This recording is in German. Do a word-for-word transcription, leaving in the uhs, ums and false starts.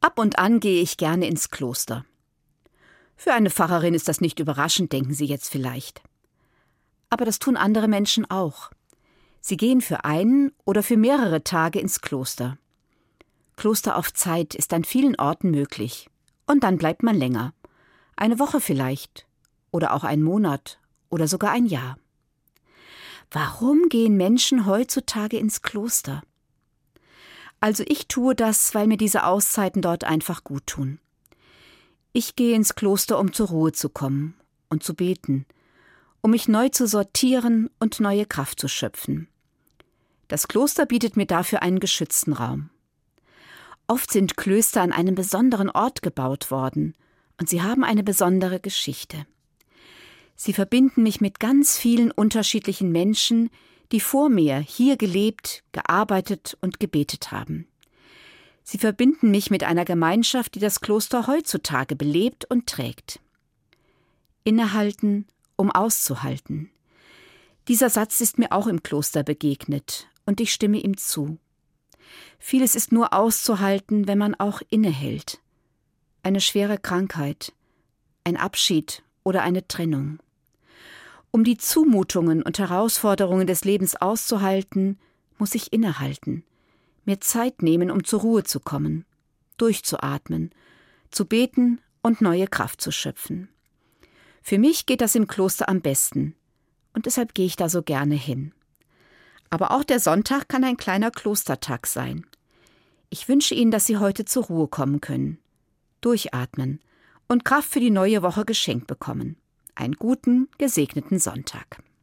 Ab und an gehe ich gerne ins Kloster. Für eine Pfarrerin ist das nicht überraschend, denken Sie jetzt vielleicht. Aber das tun andere Menschen auch. Sie gehen für einen oder für mehrere Tage ins Kloster. Kloster auf Zeit ist an vielen Orten möglich. Und dann bleibt man länger. Eine Woche vielleicht. Oder auch einen Monat. Oder sogar ein Jahr. Warum gehen Menschen heutzutage ins Kloster? Also ich tue das, weil mir diese Auszeiten dort einfach gut tun. Ich gehe ins Kloster, um zur Ruhe zu kommen und zu beten, um mich neu zu sortieren und neue Kraft zu schöpfen. Das Kloster bietet mir dafür einen geschützten Raum. Oft sind Klöster an einem besonderen Ort gebaut worden und sie haben eine besondere Geschichte. Sie verbinden mich mit ganz vielen unterschiedlichen Menschen, die vor mir hier gelebt, gearbeitet und gebetet haben. Sie verbinden mich mit einer Gemeinschaft, die das Kloster heutzutage belebt und trägt. Innehalten, um auszuhalten. Dieser Satz ist mir auch im Kloster begegnet und ich stimme ihm zu. Vieles ist nur auszuhalten, wenn man auch innehält. Eine schwere Krankheit, ein Abschied oder eine Trennung. Um die Zumutungen und Herausforderungen des Lebens auszuhalten, muss ich innehalten, mir Zeit nehmen, um zur Ruhe zu kommen, durchzuatmen, zu beten und neue Kraft zu schöpfen. Für mich geht das im Kloster am besten und deshalb gehe ich da so gerne hin. Aber auch der Sonntag kann ein kleiner Klostertag sein. Ich wünsche Ihnen, dass Sie heute zur Ruhe kommen können, durchatmen und Kraft für die neue Woche geschenkt bekommen. Einen guten, gesegneten Sonntag.